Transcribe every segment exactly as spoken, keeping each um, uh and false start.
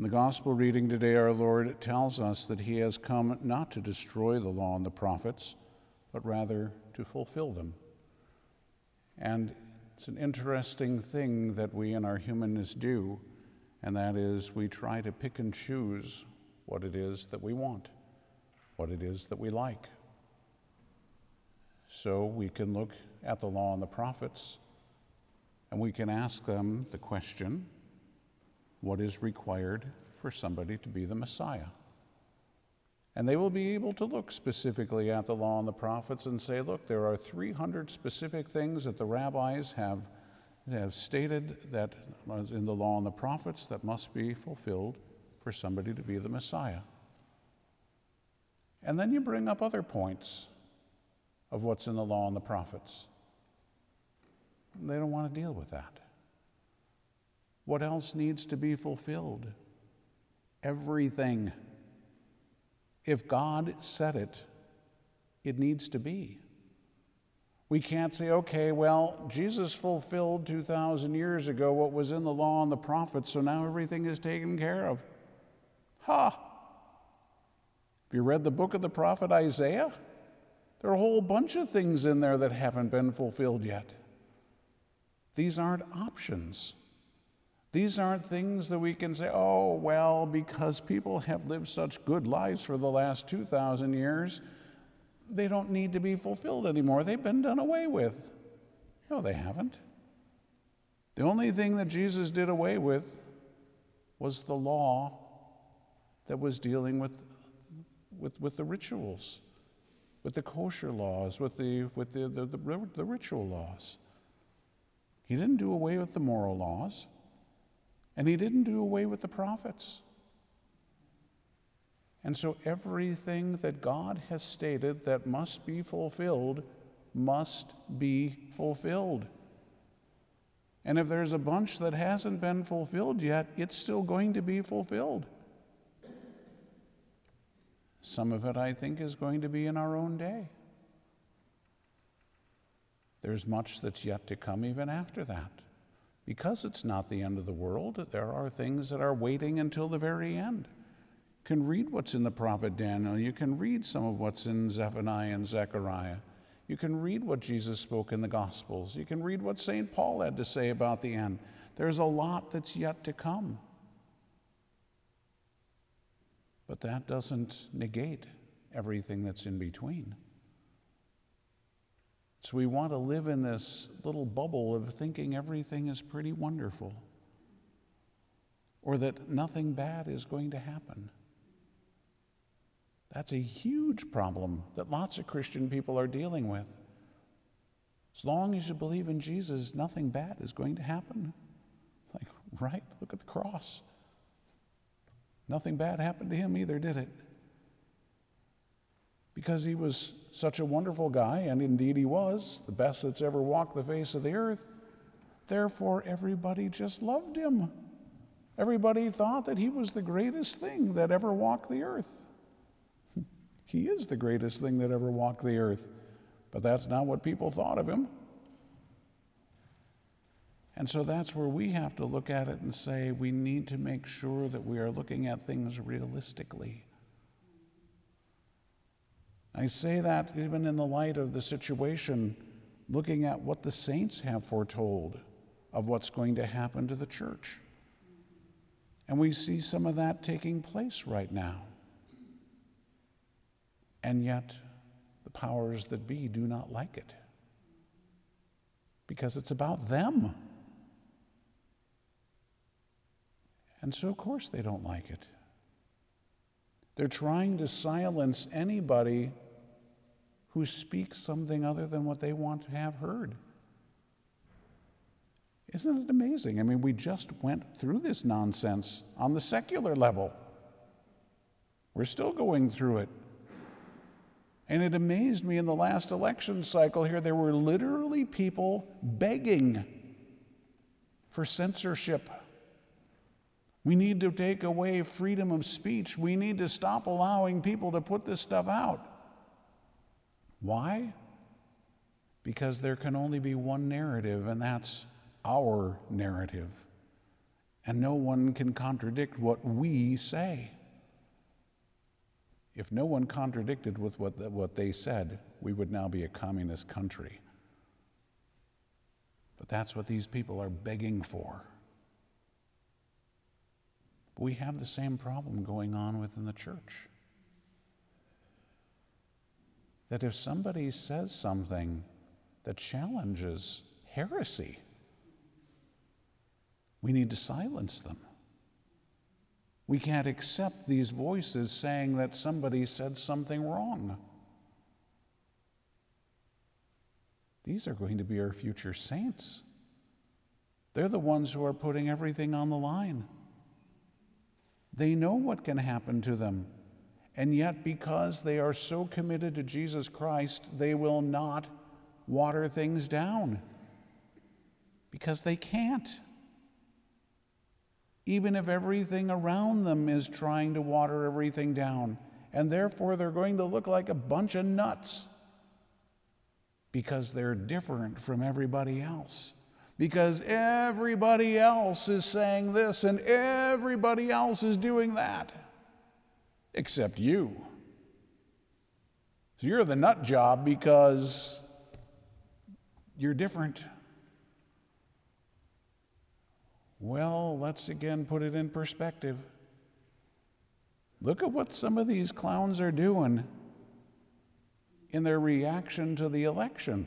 In the gospel reading today, our Lord tells us that he has come not to destroy the law and the prophets, but rather to fulfill them. And it's an interesting thing that we in our humanness do, and that is we try to pick and choose what it is that we want, what it is that we like. So we can look at the law and the prophets, and we can ask them the question, what is required for somebody to be the Messiah? And they will be able to look specifically at the law and the prophets and say, look, there are three hundred specific things that the rabbis have, have stated that was in the law and the prophets that must be fulfilled for somebody to be the Messiah. And then you bring up other points of what's in the law and the prophets. They don't want to deal with that. What else needs to be fulfilled? Everything. If God said it, it needs to be. We can't say, okay, well, Jesus fulfilled two thousand years ago what was in the law and the prophets, so now everything is taken care of. Ha! Have you read the book of the prophet Isaiah? There are a whole bunch of things in there that haven't been fulfilled yet. These aren't options. These aren't things that we can say, oh, well, because people have lived such good lives for the last two thousand years, they don't need to be fulfilled anymore. They've been done away with. No, they haven't. The only thing that Jesus did away with was the law that was dealing with, with, with the rituals, with the kosher laws, with the, with the, the, the, the ritual laws. He didn't do away with the moral laws. And he didn't do away with the prophets. And so everything that God has stated that must be fulfilled must be fulfilled. And if there's a bunch that hasn't been fulfilled yet, it's still going to be fulfilled. Some of it, I think, is going to be in our own day. There's much that's yet to come even after that. Because it's not the end of the world, there are things that are waiting until the very end. You can read what's in the prophet Daniel. You can read some of what's in Zephaniah and Zechariah. You can read what Jesus spoke in the Gospels. You can read what Saint Paul had to say about the end. There's a lot that's yet to come. But that doesn't negate everything that's in between. So we want to live in this little bubble of thinking everything is pretty wonderful, or that nothing bad is going to happen. That's a huge problem that lots of Christian people are dealing with. As long as you believe in Jesus, nothing bad is going to happen. Like, right? Look at the cross. Nothing bad happened to him either, did it? Because he was such a wonderful guy, and indeed he was, the best that's ever walked the face of the earth. Therefore, everybody just loved him. Everybody thought that he was the greatest thing that ever walked the earth. He is the greatest thing that ever walked the earth, but that's not what people thought of him. And so that's where we have to look at it and say we need to make sure that we are looking at things realistically. I say that even in the light of the situation, looking at what the saints have foretold of what's going to happen to the church. And we see some of that taking place right now. And yet, the powers that be do not like it. Because it's about them. And so, of course, they don't like it. They're trying to silence anybody who speaks something other than what they want to have heard. Isn't it amazing? I mean, we just went through this nonsense on the secular level. We're still going through it. And it amazed me in the last election cycle here, there were literally people begging for censorship. We need to take away freedom of speech. We need to stop allowing people to put this stuff out. Why? Because there can only be one narrative, and that's our narrative. And no one can contradict what we say. If no one contradicted with what, the, what they said, we would now be a communist country. But that's what these people are begging for. But we have the same problem going on within the church. That if somebody says something that challenges heresy, we need to silence them. We can't accept these voices saying that somebody said something wrong. These are going to be our future saints. They're the ones who are putting everything on the line. They know what can happen to them. And yet, because they are so committed to Jesus Christ, they will not water things down. Because they can't. Even if everything around them is trying to water everything down. And therefore, they're going to look like a bunch of nuts. Because they're different from everybody else. Because everybody else is saying this and everybody else is doing that. Except you. So you're the nut job because you're different. Well, let's again put it in perspective. Look at what some of these clowns are doing in their reaction to the election.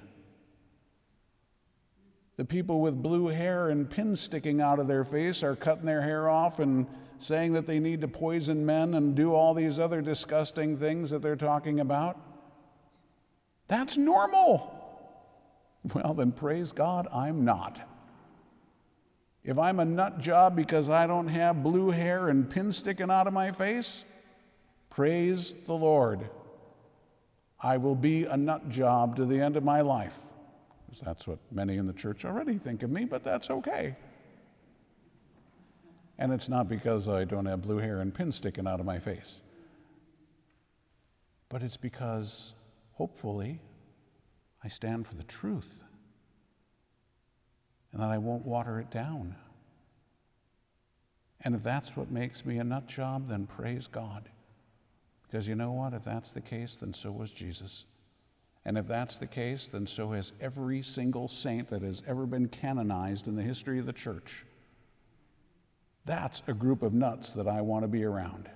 The people with blue hair and pins sticking out of their face are cutting their hair off and saying that they need to poison men and do all these other disgusting things that they're talking about. That's normal. Well, then praise God, I'm not. If I'm a nut job because I don't have blue hair and pins sticking out of my face, praise the Lord. I will be a nut job to the end of my life. That's what many in the church already think of me, but that's okay. And it's not because I don't have blue hair and pins sticking out of my face. But it's because, hopefully, I stand for the truth. And that I won't water it down. And if that's what makes me a nut job, then praise God. Because you know what? If that's the case, then so was Jesus. And if that's the case, then so has every single saint that has ever been canonized in the history of the church. That's a group of nuts that I want to be around.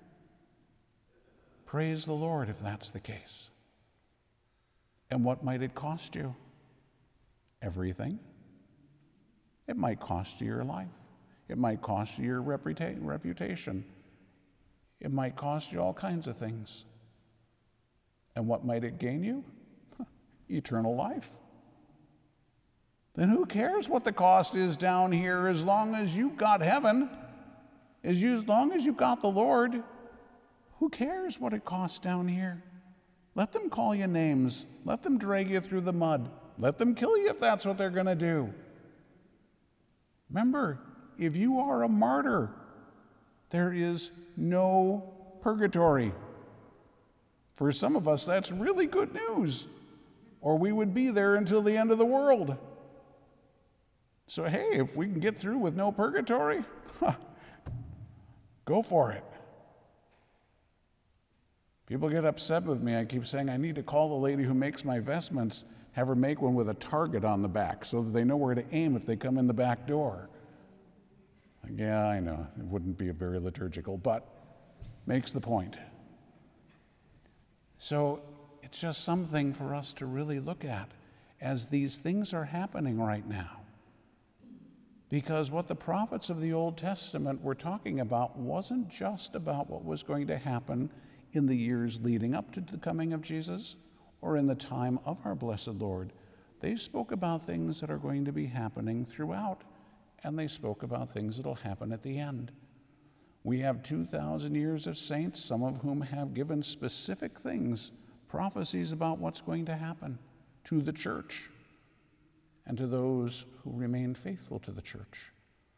Praise the Lord if that's the case. And what might it cost you? Everything. It might cost you your life. It might cost you your reputa- reputation. It might cost you all kinds of things. And what might it gain you? Eternal life. Then who cares what the cost is down here as long as you've got heaven, as, you, as long as you've got the Lord? Who cares what it costs down here? Let them call you names. Let them drag you through the mud. Let them kill you if that's what they're going to do. Remember, if you are a martyr, there is no purgatory. For some of us, that's really good news, or we would be there until the end of the world. So, hey, if we can get through with no purgatory, huh, go for it. People get upset with me. I keep saying I need to call the lady who makes my vestments, have her make one with a target on the back so that they know where to aim if they come in the back door. Like, yeah, I know, it wouldn't be very liturgical, but makes the point. So it's just something for us to really look at as these things are happening right now. Because what the prophets of the Old Testament were talking about wasn't just about what was going to happen in the years leading up to the coming of Jesus or in the time of our blessed Lord. They spoke about things that are going to be happening throughout, and they spoke about things that will happen at the end. We have two thousand years of saints, some of whom have given specific things, prophecies about what's going to happen to the church and to those who remain faithful to the church.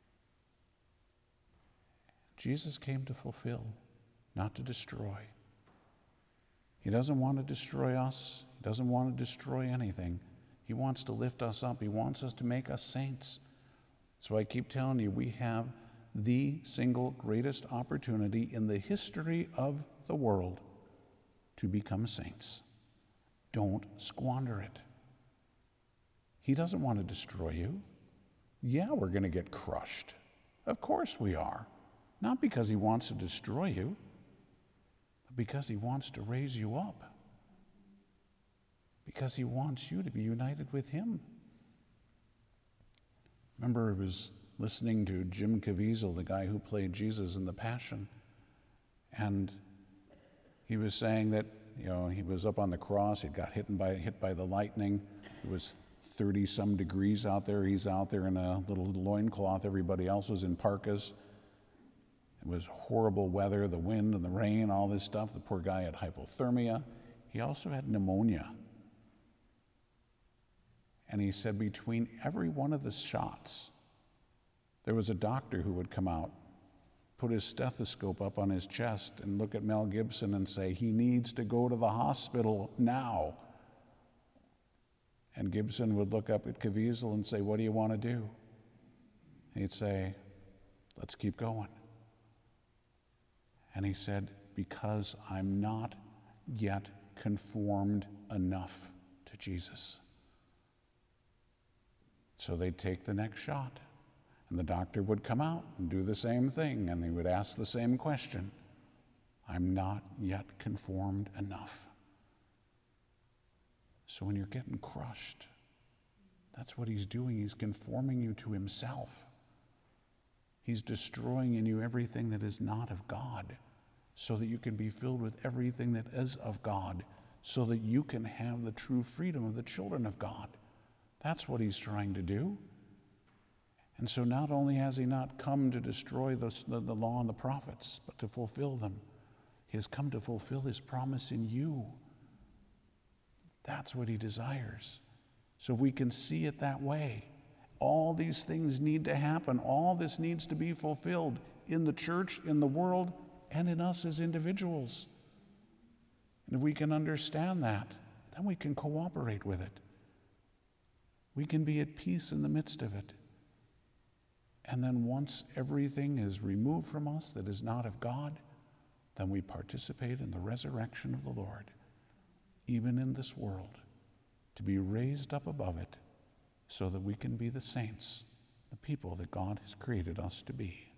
Jesus came to fulfill, not to destroy. He doesn't want to destroy us. He doesn't want to destroy anything. He wants to lift us up. He wants us to make us saints. So I keep telling you, we have the single greatest opportunity in the history of the world to become saints. Don't squander it. He doesn't want to destroy you. Yeah, we're going to get crushed. Of course we are. Not because he wants to destroy you, but because he wants to raise you up. Because he wants you to be united with him. Remember, I was listening to Jim Caviezel, the guy who played Jesus in The Passion, and he was saying that, you know, he was up on the cross, he got hit by, hit by the lightning. It was thirty some degrees out there. He's out there in a little loincloth. Everybody else was in parkas. It was horrible weather, the wind and the rain, all this stuff. The poor guy had hypothermia. He also had pneumonia. And he said between every one of the shots, there was a doctor who would come out, put his stethoscope up on his chest and look at Mel Gibson and say, he needs to go to the hospital now. And Gibson would look up at Caviezel and say, what do you want to do? And he'd say, let's keep going. And he said, because I'm not yet conformed enough to Jesus. So they'd take the next shot, and the doctor would come out and do the same thing, and he would ask the same question. I'm not yet conformed enough. So when you're getting crushed, that's what he's doing. He's conforming you to himself. He's destroying in you everything that is not of God, so that you can be filled with everything that is of God, so that you can have the true freedom of the children of God. That's what he's trying to do. And so not only has he not come to destroy the, the, the law and the prophets, but to fulfill them, he has come to fulfill his promise in you. That's what he desires. So if we can see it that way, all these things need to happen. All this needs to be fulfilled in the church, in the world, and in us as individuals. And if we can understand that, then we can cooperate with it. We can be at peace in the midst of it. And then once everything is removed from us that is not of God, then we participate in the resurrection of the Lord, even in this world, to be raised up above it so that we can be the saints, the people that God has created us to be.